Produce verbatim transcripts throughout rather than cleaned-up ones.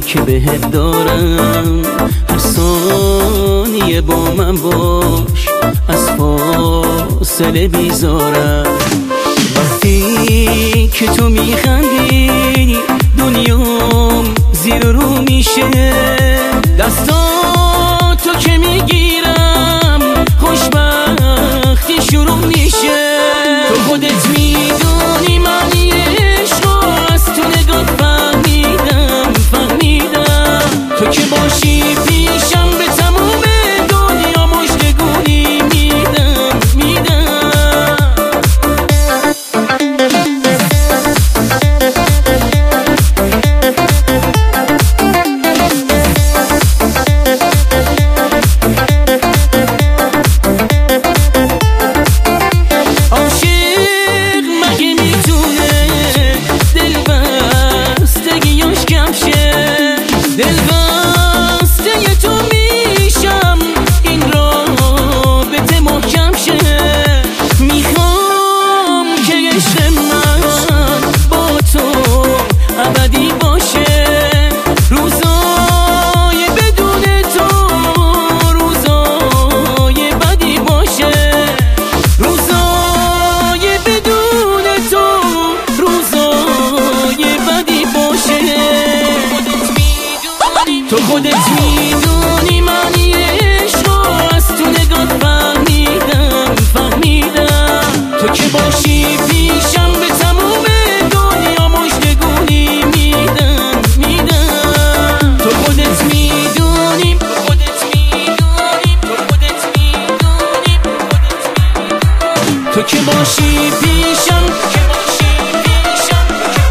که بهت دارم. هر ثانیه با من باش، از فاصله بیزارم. وقتی که تو میخندی دنیام زیر رو میشه. دستاتو که میگیرم خوشبختی شروع میشه. تو خودت میدونی معنی عشقو، از تو نگات فهمیدم فهمیدم. تو که باشی پیشم به تموم دنیا مژدگونی میدم میدم. دلبسته تو میشم این رابطه محکم شه. میخوام که عشق من با تو ابدی باشه. روزای بدون تو روزای بدی باشه. روزای بدون تو روزای بدی باشه. تو خودت میدونی معنی عشقو، از تو نگات فهمیدم فهمیدم. تو که باشی پیشم به تموم دنیا مژدگونی میدم میدم. تو خودت میدونی تو خودت میدونی تو خودت میدونی تو که باشی پیشم که باشی پیشم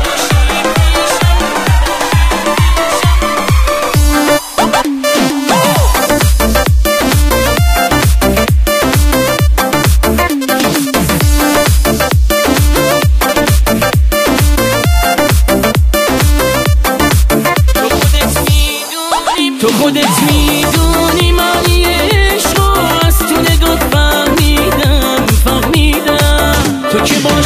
تو خودت میدونی معنی عشقو، از تو نگات فهمیدم فهمیدم. تو که